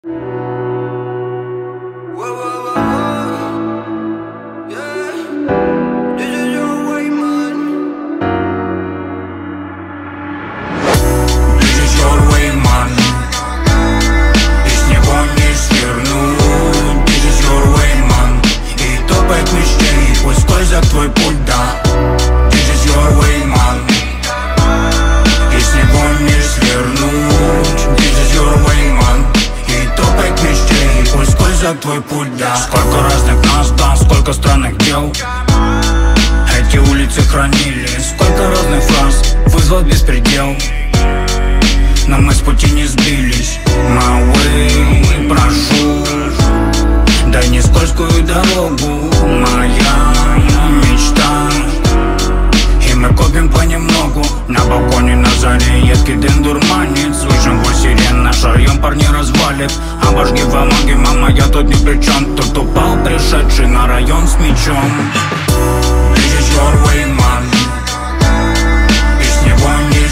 Твой путь, да. This is your way, man. И с него не свернуть. This is your way, man. И топать мечтей, пусть скользят твой путь, да. Сколько разных нас, да, сколько странных дел эти улицы хранили. Сколько разных фраз вызвал беспредел, но мы с пути не сбились. My way, прошу, дай не скользкую дорогу. Моя мечта, и мы копим понемногу. На балконе на заре едкий дым дурманит. Слышим вой сирен, наш район парни развалит. Обожги в амаге, мама, я тут ни при чем. Тут упал пришедший на район с мечом. This is your way, man. И с него не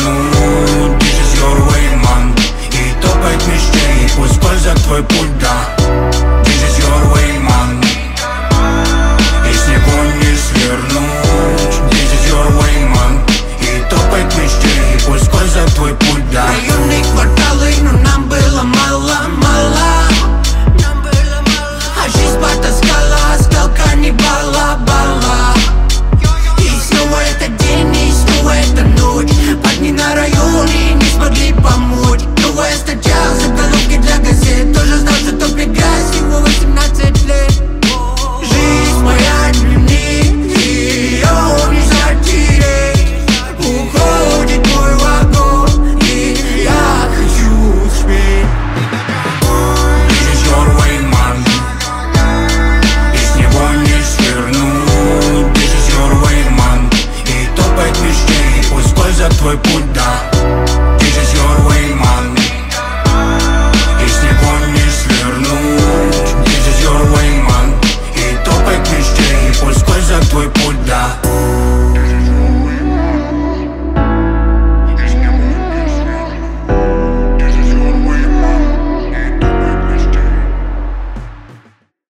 свернуть. This is your way, man. И топает мечтей, пусть скользят твой путь, да.